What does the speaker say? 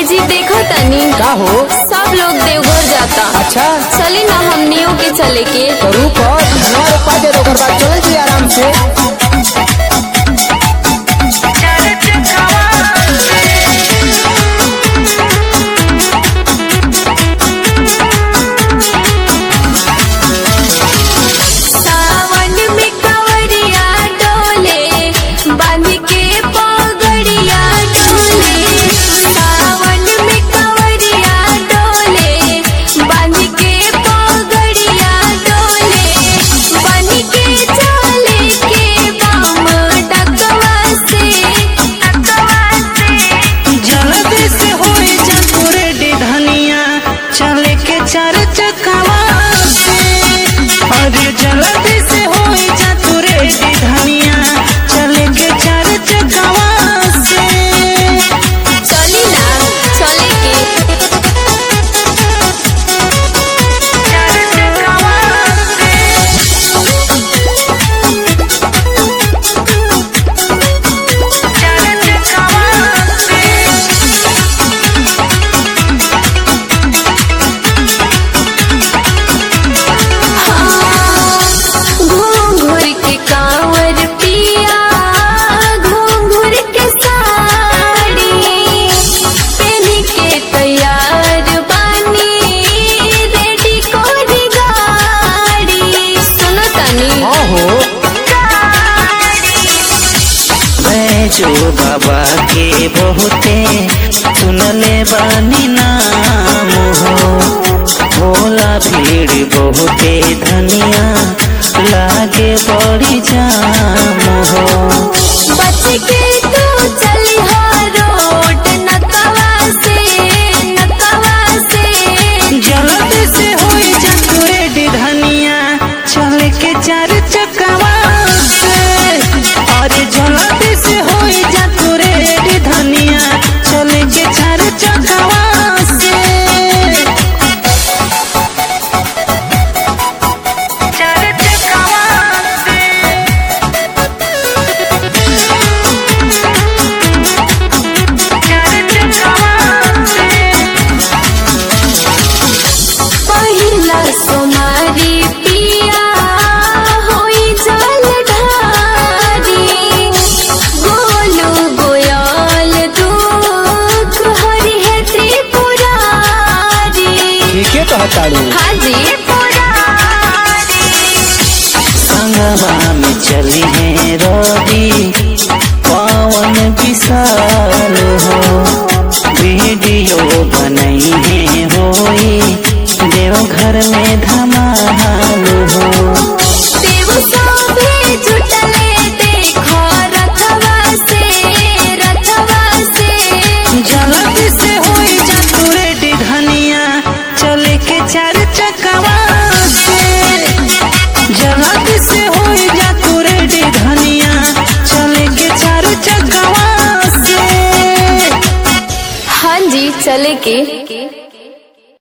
ए जी देखो तनी का हो? सब लोग देवघर जाता। अच्छा चली ना हमनियों के चले के। तो रुको धनवा रुपा दे ओकर बाद चल जी आराम से। सावन में कांवरिया डोले बांध के पगड़िया डोले। सावन में कांवरिया डोले बांध के पगड़िया डोले। बन के चले के बम डकवा से जल्दी से होई जा तोरे धनिया चले के चार चकवा से। अरे जल्दी से होई जा तोरे धनिया चले के चार चकवा से। चली ना चले के। चार चकवा घूंघूर के कांवर पिया घूंघूर के साड़ी पहन के तैयार बानी रेडी कोरी गाड़ी। सुनो तनी हाँ हो जो बाबा के बहुते सुनले बानी नाम हो। भोला भीड़ बहुते धनिया लागे बड़ी जाम हो। बच के तू चली हो रोड नकवा से जल्दी से होई जा तोरे धनिया चले के चार चकवा से। अरे जल्दी से होई जा तोरे धनिया चले के चार चकवा से। चार चकवा पहिला सोमारी पिया होई जल ढारी। गोलू गोयल दुख हरि है त्रिपुरारी। ठीक है तो हटाड़ू हाजी संगवा में चली है रवि पवन विशाल हो। वीडियो बनई है होई देवघर में धमाल हो। देव सभे जुटले देखो रथवा से जल्दी से होई जा तोरे धनिया चले के चार चकवा से। जल्दी से होई जा तोरे धनिया चले के चार चकवा से। हाँ जी चले के।